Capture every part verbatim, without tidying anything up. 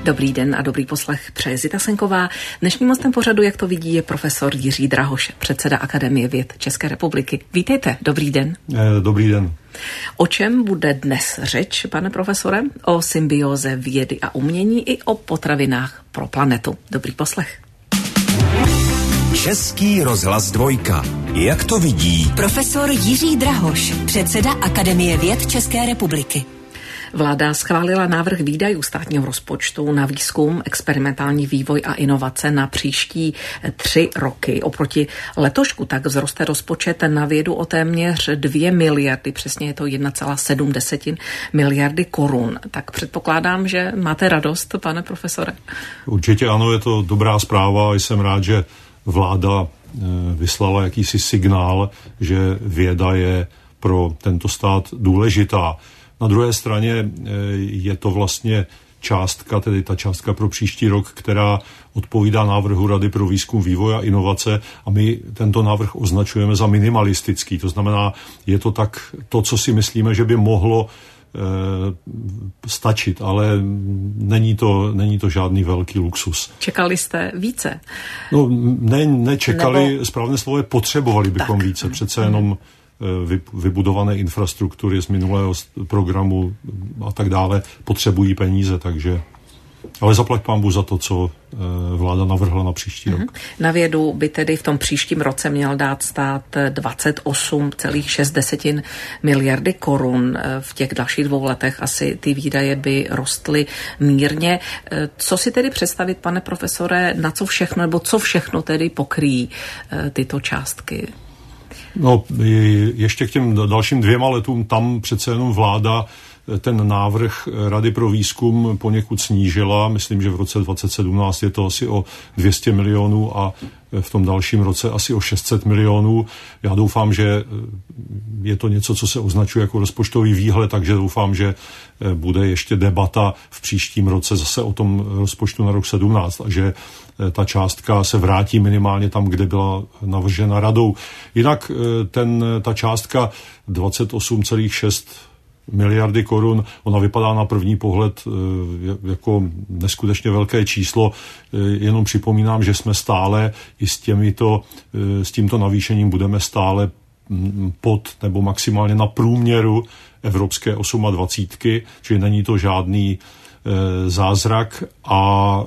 Dobrý den a dobrý poslech přeje Zita Senková. Dnešním hostem pořadu, jak to vidí, je profesor Jiří Drahoš, předseda Akademie věd České republiky. Vítejte, dobrý den. Dobrý den. O čem bude dnes řeč, pane profesore? O symbióze vědy a umění i o potravinách pro planetu. Dobrý poslech. Český rozhlas dvojka. Jak to vidí profesor Jiří Drahoš, předseda Akademie věd České republiky. Vláda schválila návrh výdajů státního rozpočtu na výzkum, experimentální vývoj a inovace na příští tři roky. Oproti letošku tak vzroste rozpočet na vědu o téměř dvě miliardy, přesně je to jedna celá sedm miliardy korun. Tak předpokládám, že máte radost, pane profesore. Určitě ano, je to dobrá zpráva. Jsem rád, že vláda vyslala jakýsi signál, že věda je pro tento stát důležitá. Na druhé straně je to vlastně částka, tedy ta částka pro příští rok, která odpovídá návrhu Rady pro výzkum, vývoj a inovace, a my tento návrh označujeme za minimalistický. To znamená, je to tak to, co si myslíme, že by mohlo e, stačit, ale není to, není to žádný velký luxus. Čekali jste více? No, ne, nečekali, Nebo... správné slovo je potřebovali bychom tak. více. Přece jenom vybudované infrastruktury z minulého programu a tak dále potřebují peníze, takže ale zaplať pánbůh za to, co vláda navrhla na příští rok. Na vědu by tedy v tom příštím roce měl dát stát dvacet osm celá šest miliardy korun. V těch dalších dvou letech asi ty výdaje by rostly mírně. Co si tedy představit, pane profesore, na co všechno, nebo co všechno tedy pokryjí tyto částky? No, ještě k těm dalším dvěma letům, tam přece jenom vláda ten návrh Rady pro výzkum poněkud snížila. Myslím, že v roce dvacet sedmnáct je to asi o dvě stě milionů a v tom dalším roce asi o šest set milionů. Já doufám, že je to něco, co se označuje jako rozpočtový výhled, takže doufám, že bude ještě debata v příštím roce zase o tom rozpočtu na rok sedmnáct a že ta částka se vrátí minimálně tam, kde byla navržena radou. Jinak ten, ta částka dvacet osm celá šest miliardy korun, ona vypadá na první pohled jako neskutečně velké číslo. Jenom připomínám, že jsme stále i s těmito, s tímto navýšením budeme stále pod nebo maximálně na průměru evropské dvacítky osm, čili není to žádný zázrak a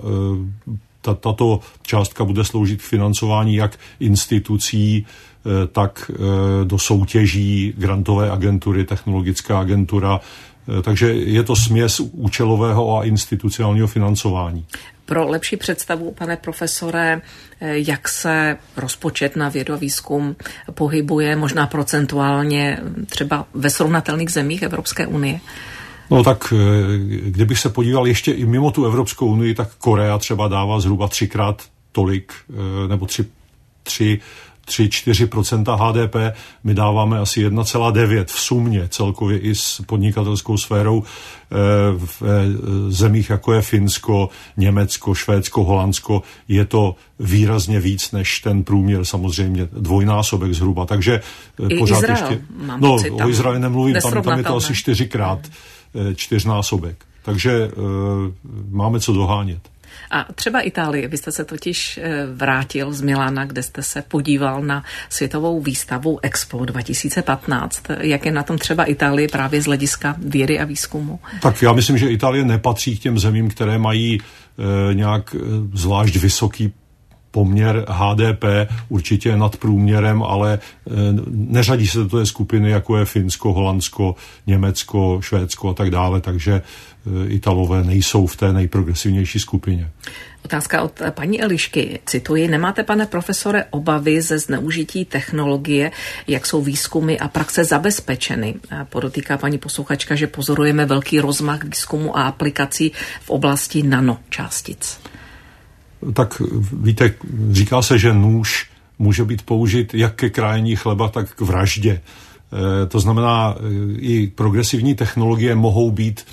tato částka bude sloužit k financování jak institucí, tak do soutěží, grantové agentury, technologická agentura. Takže je to směs účelového a institucionálního financování. Pro lepší představu, pane profesore, jak se rozpočet na vědu a výzkum pohybuje možná procentuálně třeba ve srovnatelných zemích Evropské unie? No tak, kdybych se podíval ještě i mimo tu Evropskou unii, tak Korea třeba dává zhruba třikrát tolik, nebo tři, tři, tři čtyři procenta H D P, my dáváme asi jedna celá devět v sumě celkově i s podnikatelskou sférou v zemích, jako je Finsko, Německo, Švédsko, Holandsko, je to výrazně víc než ten průměr, samozřejmě dvojnásobek zhruba, takže I pořád Izrael, ještě... mám No, pocit, o Izraeli nemluvím, tam, tam je to asi čtyřikrát, hmm. čtyřnásobek, takže uh, máme co dohánět. A třeba Itálie, vy jste se totiž vrátil z Milána, kde jste se podíval na světovou výstavu Expo dva tisíce patnáct. Jak je na tom třeba Itálie právě z hlediska vědy a výzkumu? Tak já myslím, že Itálie nepatří k těm zemím, které mají e, nějak zvlášť vysoký poměr H D P, určitě nad průměrem, ale e, neřadí se do té skupiny, jako je Finsko, Holandsko, Německo, Švédsko a tak dále, takže e, Italové nejsou v té nejprogresivnější skupině. Otázka od paní Elišky. Cituji, nemáte, pane profesore, obavy ze zneužití technologie, jak jsou výzkumy a praxe zabezpečeny? Podotýká paní posluchačka, že pozorujeme velký rozmach výzkumu a aplikací v oblasti nanočástic. Tak víte, říká se, že nůž může být použit jak ke krájení chleba, tak k vraždě. E, to znamená, i progresivní technologie mohou být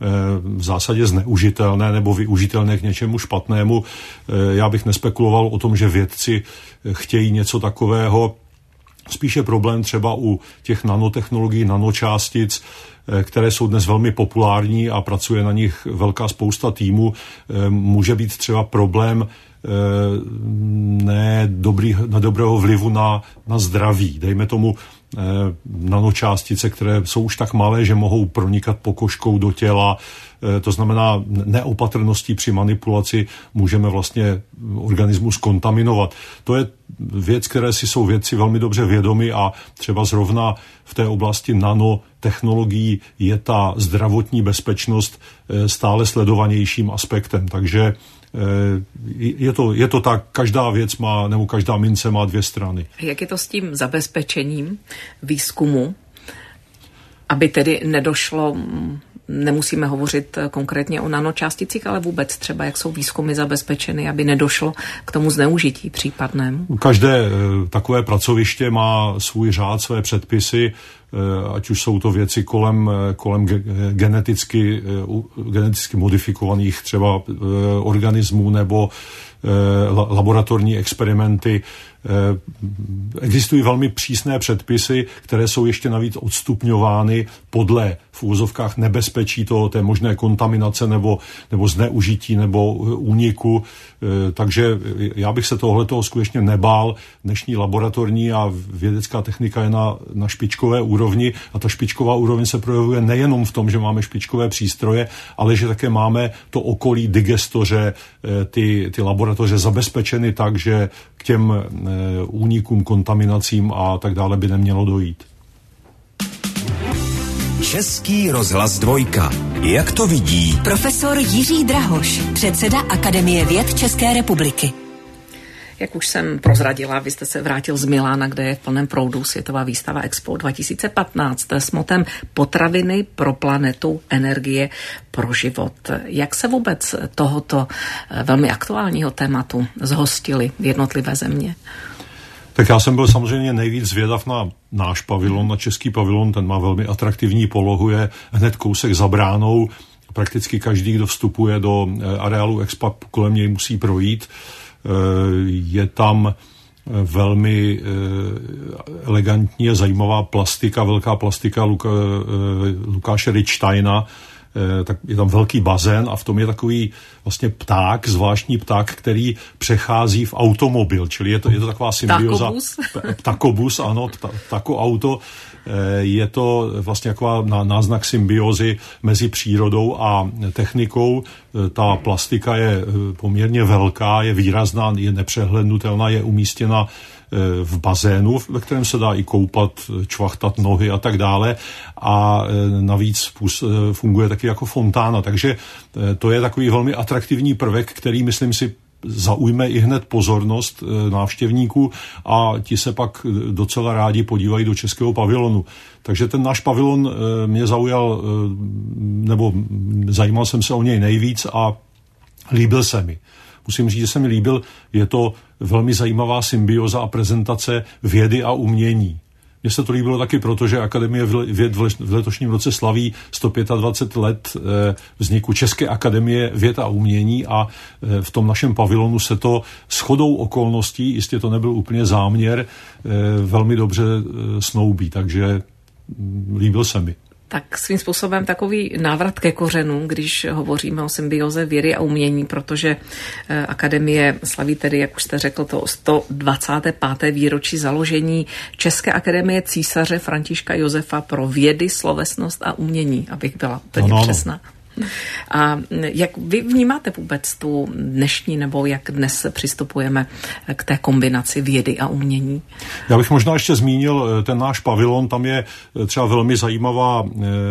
v zásadě zneužitelné nebo využitelné k něčemu špatnému. Já bych nespekuloval o tom, že vědci chtějí něco takového. Spíše problém třeba u těch nanotechnologií, nanočástic které jsou dnes velmi populární a pracuje na nich velká spousta týmů, může být třeba problém ne dobrý, na dobrého vlivu na, na zdraví. Dejme tomu nanočástice, které jsou už tak malé, že mohou pronikat pokožkou do těla. To znamená, neopatrností při manipulaci můžeme vlastně organismus kontaminovat. To je věc, které si jsou vědci velmi dobře vědomi a třeba zrovna v té oblasti nanotechnologií je ta zdravotní bezpečnost stále sledovanějším aspektem. Takže je to, je to tak, každá věc má, nebo každá mince má dvě strany. Jak je to s tím zabezpečením výzkumu, aby tedy nedošlo, nemusíme hovořit konkrétně o nanočásticích, ale vůbec třeba, jak jsou výzkumy zabezpečeny, aby nedošlo k tomu zneužití případnému? Každé takové pracoviště má svůj řád, své předpisy, ať už jsou to věci kolem, kolem geneticky, geneticky modifikovaných třeba organismů nebo laboratorní experimenty. Existují velmi přísné předpisy, které jsou ještě navíc odstupňovány podle v úvozovkách nebezpečí toho, té možné kontaminace nebo, nebo zneužití nebo úniku. Takže já bych se tohletoho skutečně nebál. Dnešní laboratorní a vědecká technika je na, na špičkové úrovni a ta špičková úroveň se projevuje nejenom v tom, že máme špičkové přístroje, ale že také máme to okolí, digestoře, ty, ty laboratoře zabezpečeny tak, že k těm únikům, kontaminacím a tak dále by nemělo dojít. Český rozhlas dvojka. Jak to vidí profesor Jiří Drahoš, předseda Akademie věd České republiky. Jak už jsem prozradila, vy jste se vrátil z Milána, kde je v plném proudu světová výstava Expo dva tisíce patnáct s motem Potraviny pro planetu, energie pro život. Jak se vůbec tohoto velmi aktuálního tématu zhostily jednotlivé země? Tak já jsem byl samozřejmě nejvíc zvědav na náš pavilon, na český pavilon, ten má velmi atraktivní polohu, je hned kousek za bránou. Prakticky každý, kdo vstupuje do areálu Expo, kolem něj musí projít. Je tam velmi elegantní a zajímavá plastika, velká plastika Luka, Lukáše Richtsteina. Tak je tam velký bazén a v tom je takový vlastně pták, zvláštní pták, který přechází v automobil, čili je to, je to taková symbioza. Takobus. Takobus, ano, tako auto. Je to vlastně taková náznak symbiozy mezi přírodou a technikou. Ta plastika je poměrně velká, je výrazná, je nepřehlednutelná, je umístěna v bazénu, ve kterém se dá i koupat, čvachtat nohy a tak dále. A navíc funguje taky jako fontána. Takže to je takový velmi atraktivní prvek, který, myslím si, zaujme i hned pozornost návštěvníků a ti se pak docela rádi podívají do českého pavilonu. Takže ten náš pavilon mě zaujal, nebo zajímal jsem se o něj nejvíc a líbil se mi. Musím říct, že se mi líbil, je to velmi zajímavá symbioza a prezentace vědy a umění. Mně se to líbilo taky proto, že Akademie věd v letošním roce slaví sto dvacet pět let vzniku České akademie věd a umění a v tom našem pavilonu se to shodou okolností, jistě to nebyl úplně záměr, velmi dobře snoubí, takže líbil se mi. Tak svým způsobem takový návrat ke kořenům, když hovoříme o symbioze vědy a umění, protože Akademie slaví tedy, jak už jste řekl, to sto dvacáté páté výročí založení České akademie císaře Františka Josefa pro vědy, slovesnost a umění, abych byla úplně no, no, přesná. A jak vy vnímáte vůbec tu dnešní, nebo jak dnes přistupujeme k té kombinaci vědy a umění? Já bych možná ještě zmínil ten náš pavilon, tam je třeba velmi zajímavá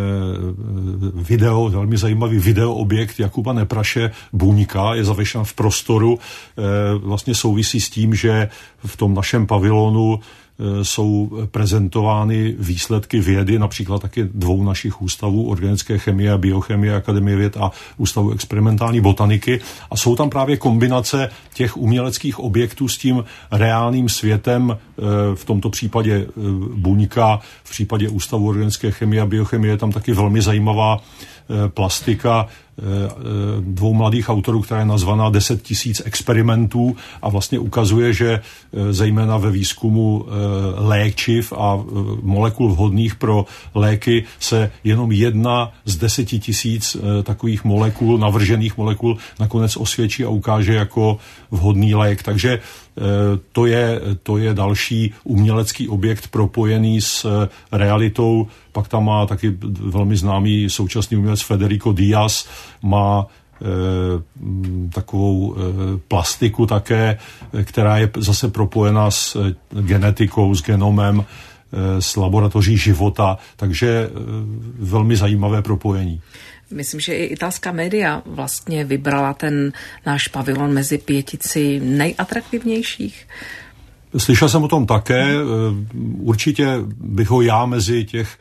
video, velmi zajímavý videoobjekt Jakuba Nepraše Buňka, je zavěšen v prostoru, vlastně souvisí s tím, že v tom našem pavilonu jsou prezentovány výsledky vědy, například taky dvou našich ústavů, organické chemie a biochemie, Akademie věd a ústavu experimentální botaniky. A jsou tam právě kombinace těch uměleckých objektů s tím reálným světem, v tomto případě Buňka, v případě ústavu organické chemie a biochemie je tam taky velmi zajímavá plastika dvou mladých autorů, která je nazvaná deset tisíc experimentů a vlastně ukazuje, že zejména ve výzkumu léčiv a molekul vhodných pro léky se jenom jedna z deseti tisíc takových molekul, navržených molekul nakonec osvědčí a ukáže jako vhodný lék. Takže to je, to je další umělecký objekt propojený s realitou. Pak tam má taky velmi známý současný umělec Federico Díaz, má e, takovou e, plastiku také, která je zase propojena s genetikou, s genomem, e, s laboratoří života, takže e, velmi zajímavé propojení. Myslím, že i italská média vlastně vybrala ten náš pavilon mezi pětici nejatraktivnějších. Slyšel jsem o tom také. Určitě bych ho já mezi těch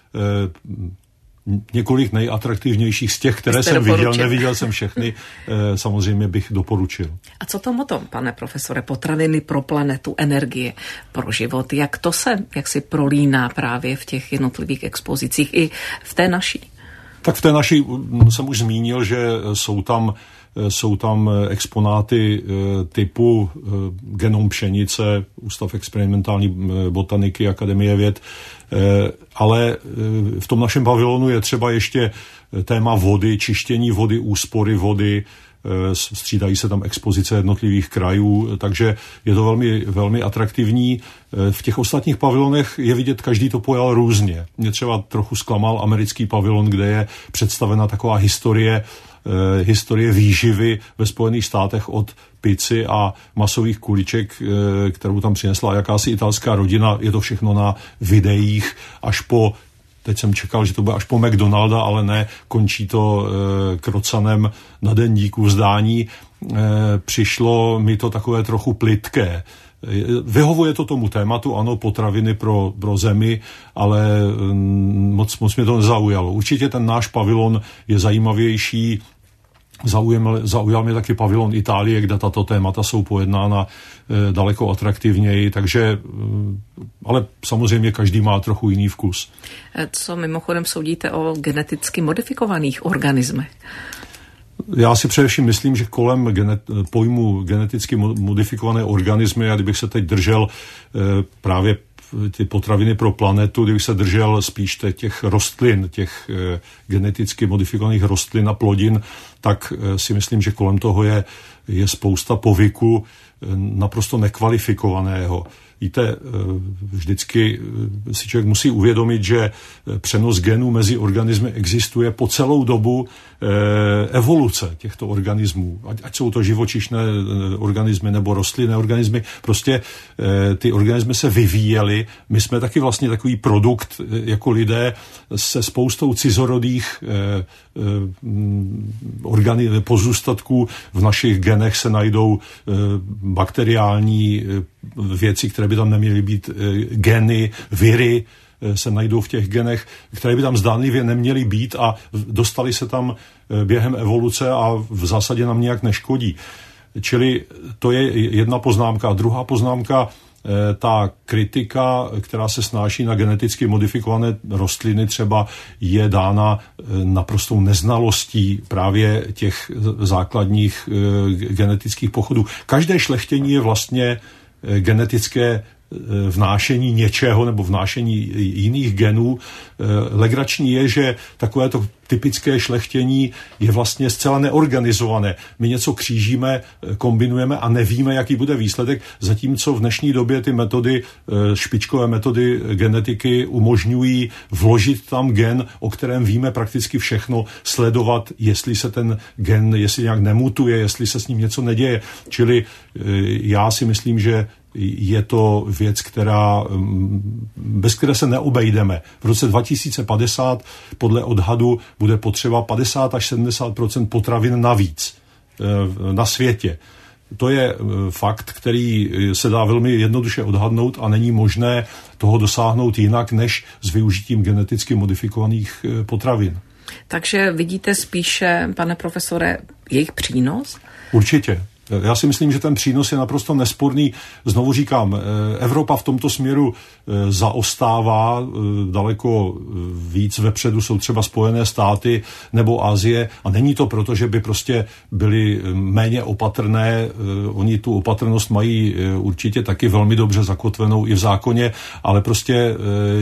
několik nejatraktivnějších z těch, které jsem viděl, neviděl jsem všechny, samozřejmě bych doporučil. A co to o tom, pane profesore? Potraviny pro planetu, energie pro život. Jak to se, jak si prolíná právě v těch jednotlivých expozicích i v té naší? Tak v té naší jsem už zmínil, že jsou tam, jsou tam exponáty typu genom pšenice, Ústav experimentální botaniky, Akademie věd, ale v tom našem pavilonu je třeba ještě téma vody, čištění vody, úspory vody, střídají se tam expozice jednotlivých krajů, takže je to velmi, velmi atraktivní. V těch ostatních pavilonech je vidět, každý to pojal různě. Mě třeba trochu zklamal americký pavilon, kde je představena taková historie, eh, historie výživy ve Spojených státech od pici a masových kuliček, eh, kterou tam přinesla jakási italská rodina. Je to všechno na videích až po Teď jsem čekal, že to bude až po McDonalda, ale ne, končí to e, krocanem na den díků vzdání. E, přišlo mi to takové trochu plytké. E, vyhovuje to tomu tématu, ano, potraviny pro, pro zemi, ale m, moc, moc mě to nezaujalo. Určitě ten náš pavilon je zajímavější. Zaujal, zaujal mě taky pavilon Itálie, kde tato témata jsou pojednána e, daleko atraktivněji, takže, e, ale samozřejmě každý má trochu jiný vkus. Co mimochodem soudíte o geneticky modifikovaných organismech? Já si především myslím, že kolem genet, pojmu geneticky modifikované organismy, a kdybych se teď držel e, právě ty potraviny pro planetu, kdybych se držel spíš těch rostlin, těch e, geneticky modifikovaných rostlin a plodin, tak e, si myslím, že kolem toho je, je spousta povyku e, naprosto nekvalifikovaného. Víte, vždycky si člověk musí uvědomit, že přenos genů mezi organismy existuje po celou dobu evoluce těchto organismů. Ať jsou to živočišné organismy nebo rostlinné organismy, prostě ty organismy se vyvíjely. My jsme taky vlastně takový produkt jako lidé se spoustou cizorodých organi- pozůstatků. V našich genech se najdou bakteriální věci, které by tam neměly být, geny, viry se najdou v těch genech, které by tam zdánlivě neměly být a dostali se tam během evoluce a v zásadě nám nějak neškodí. Čili to je jedna poznámka. A druhá poznámka, ta kritika, která se snáší na geneticky modifikované rostliny, třeba je dána naprostou neznalostí právě těch základních genetických pochodů. Každé šlechtění je vlastně genetické vnášení něčeho nebo vnášení jiných genů. Legrační je, že takovéto typické šlechtění je vlastně zcela neorganizované. My něco křížíme, kombinujeme a nevíme, jaký bude výsledek, zatímco v dnešní době ty metody, špičkové metody genetiky umožňují vložit tam gen, o kterém víme prakticky všechno, sledovat, jestli se ten gen, jestli nějak nemutuje, jestli se s ním něco neděje. Čili já si myslím, že je to věc, která, bez které se neobejdeme. V roce dva tisíce padesát podle odhadu bude potřeba padesát až sedmdesát procent potravin navíc na světě. To je fakt, který se dá velmi jednoduše odhadnout a není možné toho dosáhnout jinak, než s využitím geneticky modifikovaných potravin. Takže vidíte spíše, pane profesore, jejich přínos? Určitě. Já si myslím, že ten přínos je naprosto nesporný. Znovu říkám, Evropa v tomto směru zaostává, daleko víc vepředu jsou třeba Spojené státy nebo Asie a není to proto, že by prostě byly méně opatrné. Oni tu opatrnost mají určitě taky velmi dobře zakotvenou i v zákoně, ale prostě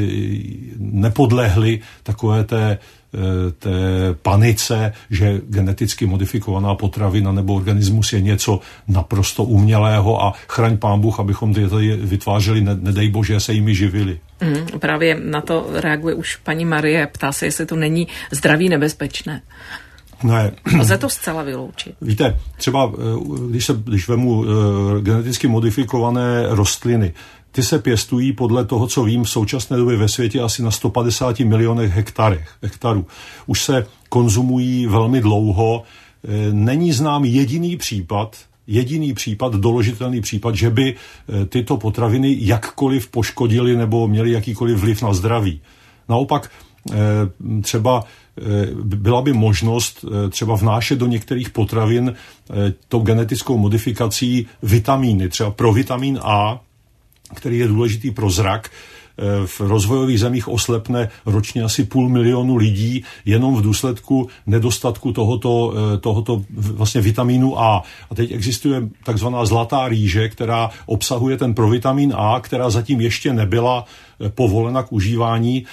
nepodlehli takové té té panice, že geneticky modifikovaná potravina nebo organismus je něco naprosto umělého a chraň pán Bůh, abychom ty vytvářeli, nedej bože, se jimi živili. Mm, právě na to reaguje už paní Marie, ptá se, jestli to není zdraví nebezpečné. Ne. Lze to zcela vyloučit. Víte, třeba když, se, když vemu uh, geneticky modifikované rostliny, ty se pěstují podle toho, co vím, v současné době ve světě asi na sto padesát milionech hektarech, hektarů. Už se konzumují velmi dlouho. Není znám jediný případ, jediný případ, doložitelný případ, že by tyto potraviny jakkoliv poškodily nebo měly jakýkoliv vliv na zdraví. Naopak třeba byla by možnost třeba vnášet do některých potravin tou genetickou modifikací vitamíny, třeba pro vitamin A, který je důležitý pro zrak. V rozvojových zemích oslepne ročně asi půl milionu lidí jenom v důsledku nedostatku tohoto, tohoto vlastně vitamínu A. A teď existuje takzvaná zlatá rýže, která obsahuje ten provitamin A, která zatím ještě nebyla povolena k užívání.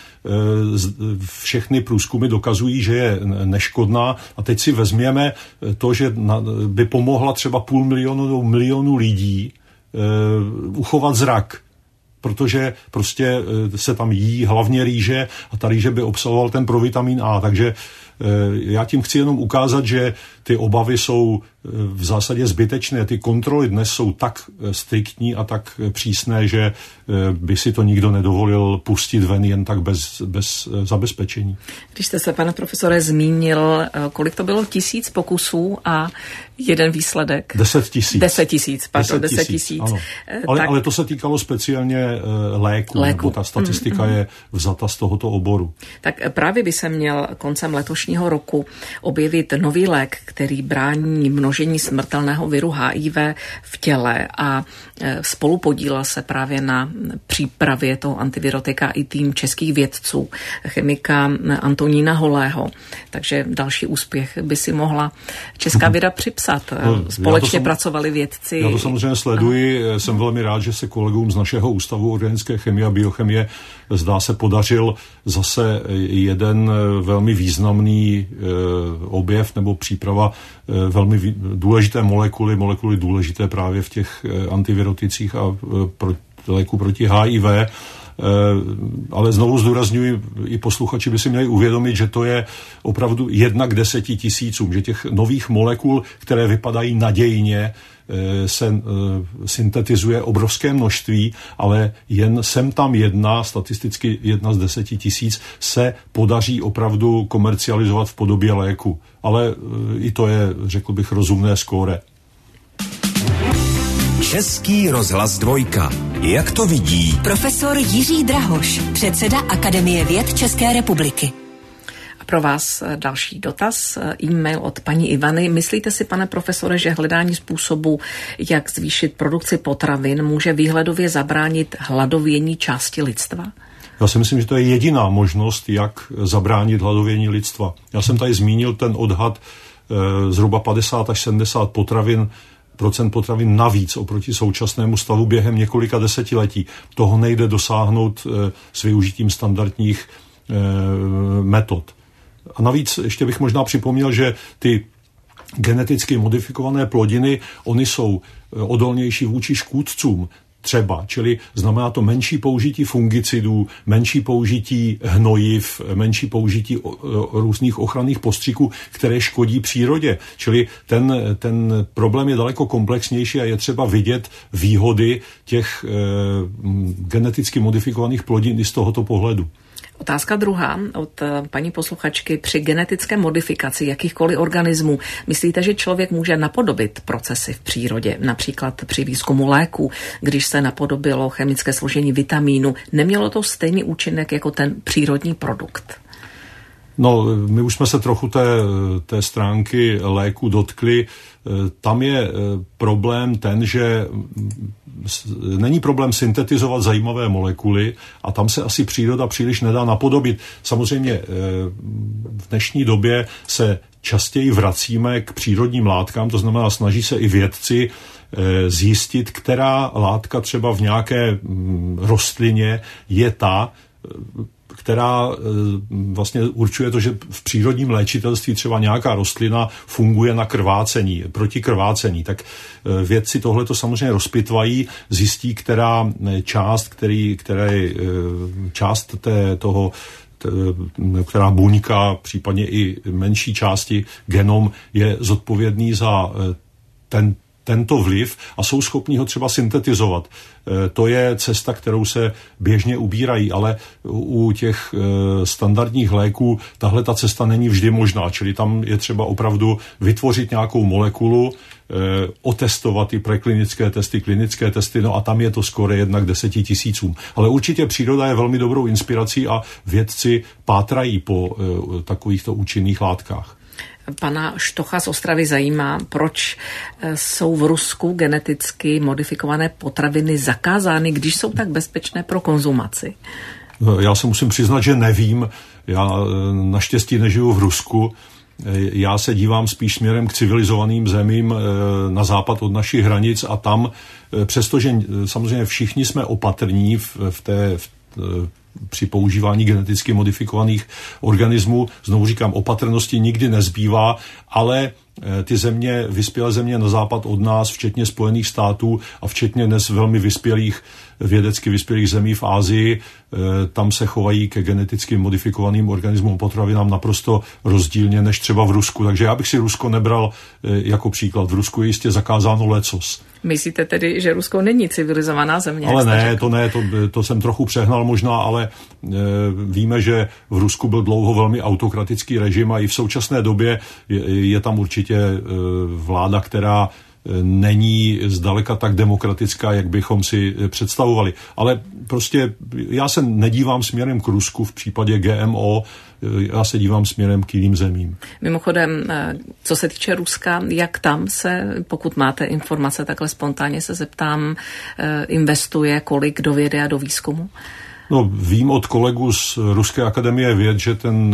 Všechny průzkumy dokazují, že je neškodná. A teď si vezměme to, že by pomohla třeba půl milionu nebo milionu lidí uchovat zrak, protože prostě se tam jí hlavně rýže a ta rýže by obsahoval ten provitamin A. Takže já tím chci jenom ukázat, že ty obavy jsou v zásadě zbytečné. Ty kontroly dnes jsou tak striktní a tak přísné, že by si to nikdo nedovolil pustit ven jen tak bez, bez zabezpečení. Když jste se, pane profesore, zmínil, kolik to bylo tisíc pokusů a jeden výsledek? Deset tisíc. Deset tisíc, pardon, deset tisíc. Ano. Ale, tak... ale to se týkalo speciálně léku, léku. Nebo ta statistika mm, mm. je vzata z tohoto oboru. Tak právě by se měl koncem letošního roku objevit nový lék, který brání množení smrtelného viru H I V v těle a spolupodílel se právě na přípravě toho antivirotika i tým českých vědců, chemika Antonína Holého. Takže další úspěch by si mohla česká věda připsat. Společně sam, pracovali vědci. Já to samozřejmě sleduji. A... Jsem velmi rád, že se kolegům z našeho ústavu organické chemie a biochemie zdá se podařil zase jeden velmi významný objev nebo příprava velmi důležité molekuly, molekuly důležité právě v těch antiviroticích a pro, léku proti H I V. Ale znovu zdůrazňuji, i posluchači by si měli uvědomit, že to je opravdu jedna k deseti tisícům, že těch nových molekul, které vypadají nadějně, se syntetizuje obrovské množství, ale jen sem tam jedna, statisticky jedna z deseti tisíc, se podaří opravdu komercializovat v podobě léku. Ale i to je, řekl bych, rozumné skóre. Český rozhlas dvojka. Jak to vidí profesor Jiří Drahoš, předseda Akademie věd České republiky. A pro vás další dotaz, e-mail od paní Ivany. Myslíte si, pane profesore, že hledání způsobu, jak zvýšit produkci potravin, může výhledově zabránit hladovění části lidstva? Já si myslím, že to je jediná možnost, jak zabránit hladovění lidstva. Já jsem tady zmínil ten odhad e, zhruba padesát až sedmdesát potravin procent potravin navíc oproti současnému stavu během několika desetiletí. Toho nejde dosáhnout e, s využitím standardních e, metod. A navíc ještě bych možná připomněl, že ty geneticky modifikované plodiny, oni jsou odolnější vůči škůdcům třeba, čili znamená to menší použití fungicidů, menší použití hnojiv, menší použití různých ochranných postřiků, které škodí přírodě. Čili ten, ten problém je daleko komplexnější a je třeba vidět výhody těch e, geneticky modifikovaných plodin i z tohoto pohledu. Otázka druhá od paní posluchačky. Při genetické modifikaci jakýchkoliv organismů myslíte, že člověk může napodobit procesy v přírodě, například při výzkumu léků, když se napodobilo chemické složení vitamínu, nemělo to stejný účinek jako ten přírodní produkt? No, my už jsme se trochu té, té stránky léku dotkli. Tam je problém ten, že není problém syntetizovat zajímavé molekuly a tam se asi příroda příliš nedá napodobit. Samozřejmě v dnešní době se častěji vracíme k přírodním látkám, to znamená, snaží se i vědci zjistit, která látka třeba v nějaké rostlině je ta, která vlastně určuje to, že v přírodním léčitelství třeba nějaká rostlina funguje na krvácení, proti krvácení. Tak vědci tohleto samozřejmě rozpitvají, zjistí, která část, který, které, část té, toho která buňka, případně i menší části genom je zodpovědný za ten tento vliv a jsou schopni ho třeba syntetizovat. To je cesta, kterou se běžně ubírají, ale u těch standardních léků tahle ta cesta není vždy možná, čili tam je třeba opravdu vytvořit nějakou molekulu, otestovat i preklinické testy, klinické testy, no a tam je to skoro jednak deseti tisícům. Ale určitě příroda je velmi dobrou inspirací a vědci pátrají po takovýchto účinných látkách. Pana Štocha z Ostravy zajímá, proč jsou v Rusku geneticky modifikované potraviny zakázány, když jsou tak bezpečné pro konzumaci. Já se musím přiznat, že nevím. Já naštěstí nežiju v Rusku. Já se dívám spíš směrem k civilizovaným zemím na západ od našich hranic a tam, přestože samozřejmě všichni jsme opatrní v, v té v, při používání geneticky modifikovaných organismů, znovu říkám, opatrnosti nikdy nezbývá, ale ty země, vyspělé země na západ od nás, včetně Spojených států a včetně dnes velmi vyspělých, vědecky vyspělých zemí v Asii, tam se chovají ke geneticky modifikovaným organismům, potravinám naprosto rozdílně než třeba v Rusku. Takže já bych si Rusko nebral jako příklad. V Rusku je jistě zakázáno lecos. Myslíte tedy, že Rusko není civilizovaná země? Ale ne, to ne, to, to jsem trochu přehnal možná, ale e, víme, že v Rusku byl dlouho velmi autokratický režim a i v současné době je, je tam určitě e, vláda, která není zdaleka tak demokratická, jak bychom si představovali. Ale prostě já se nedívám směrem k Rusku v případě G M O, já se dívám směrem k jiným zemím. Mimochodem, co se týče Ruska, jak tam se, pokud máte informace, takhle spontánně se zeptám, investuje kolik do vědy a do výzkumu? No, vím od kolegů z Ruské akademie věd, že ten,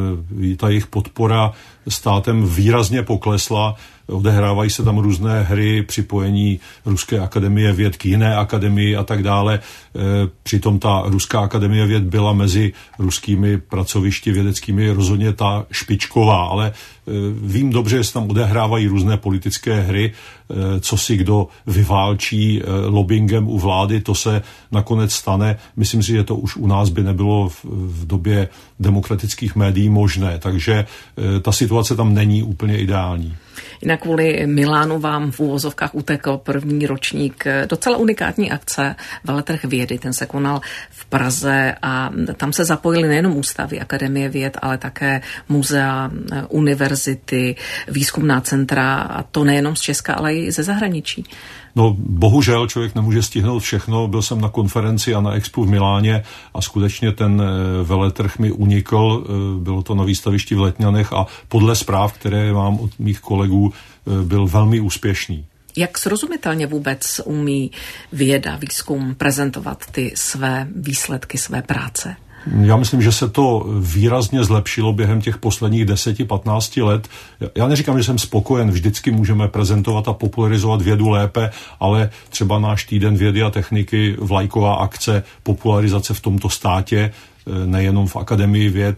ta jejich podpora státem výrazně poklesla. Odehrávají se tam různé hry, připojení Ruské akademie věd k jiné akademii a tak dále. Přitom ta Ruská akademie věd byla mezi ruskými pracovišti vědeckými rozhodně ta špičková, ale vím dobře, že se tam odehrávají různé politické hry, co si kdo vyválčí lobbyingem u vlády, to se nakonec stane. Myslím si, že to už u nás by nebylo v, v době demokratických médií možné, takže ta situace tam není úplně ideální. Jinak kvůli Milánu vám v úvozovkách utekl první ročník docela unikátní akce Veletrh vědy. Ten se konal v Praze a tam se zapojily nejenom ústavy Akademie věd, ale také muzea, univerzity, výzkumná centra, a to nejenom z Česka, ale i ze zahraničí. No, bohužel člověk nemůže stihnout všechno. Byl jsem na konferenci a na expu v Miláně a skutečně ten veletrh mi unikl. Bylo to na výstavišti v Letňanech a podle zpráv, které mám od mých kolegů, byl velmi úspěšný. Jak srozumitelně vůbec umí věda, výzkum prezentovat ty své výsledky, své práce? Já myslím, že se to výrazně zlepšilo během těch posledních deseti patnácti let. Já neříkám, že jsem spokojen, vždycky můžeme prezentovat a popularizovat vědu lépe, ale třeba náš týden vědy a techniky, vlajková akce, popularizace v tomto státě, nejenom v Akademii věd,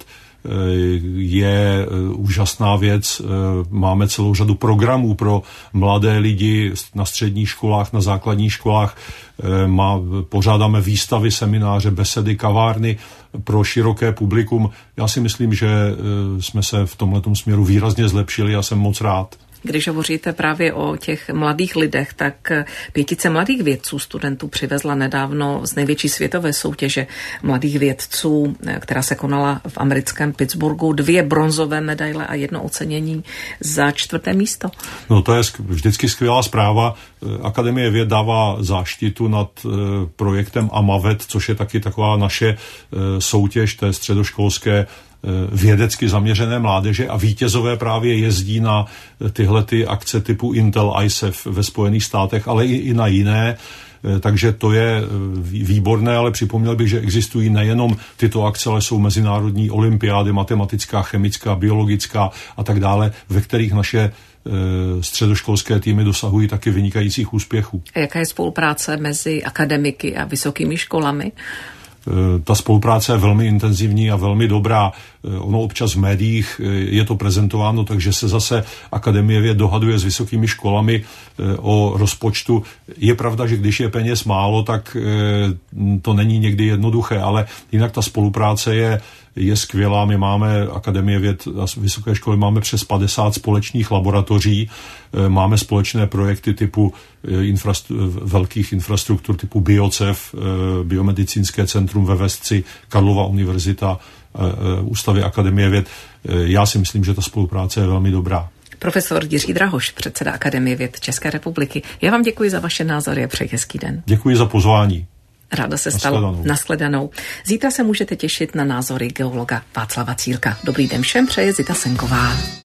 je úžasná věc. Máme celou řadu programů pro mladé lidi na středních školách, na základních školách. Má, pořádáme výstavy, semináře, besedy, kavárny pro široké publikum. Já si myslím, že jsme se v tomhletom směru výrazně zlepšili a jsem moc rád. Když hovoříte právě o těch mladých lidech, tak pětice mladých vědců, studentů přivezla nedávno z největší světové soutěže mladých vědců, která se konala v americkém Pittsburghu, dvě bronzové medaile a jedno ocenění za čtvrté místo. No to je vždycky skvělá zpráva. Akademie věd dává záštitu nad projektem AMAVET, což je taky taková naše soutěž té středoškolské vědecky zaměřené mládeže a vítězové právě jezdí na tyhle ty akce typu Intel I S E F ve Spojených státech, ale i, i na jiné. Takže to je výborné, ale připomněl bych, že existují nejenom tyto akce, ale jsou mezinárodní olympiády, matematická, chemická, biologická a tak dále, ve kterých naše středoškolské týmy dosahují taky vynikajících úspěchů. A jaká je spolupráce mezi akademiky a vysokými školami? Ta spolupráce je velmi intenzivní a velmi dobrá. Ono občas v médiích je to prezentováno, takže se zase Akademie věd dohaduje s vysokými školami o rozpočtu. Je pravda, že když je peněz málo, tak to není někdy jednoduché, ale jinak ta spolupráce je je skvělá. My máme Akademie věd a vysoké školy, máme přes padesát společných laboratoří, máme společné projekty typu infrastru- velkých infrastruktur typu BioCEF, Biomedicínské centrum ve Vesci, Karlova univerzita, Ústavy Akademie věd. Já si myslím, že ta spolupráce je velmi dobrá. Profesor Jiří Drahoš, předseda Akademie věd České republiky. Já vám děkuji za vaše názory a přeji hezký den. Děkuji za pozvání. Ráda se stalo. Nashledanou. Zítra se můžete těšit na názory geologa Václava Cílka. Dobrý den všem, přeje Zita Senková.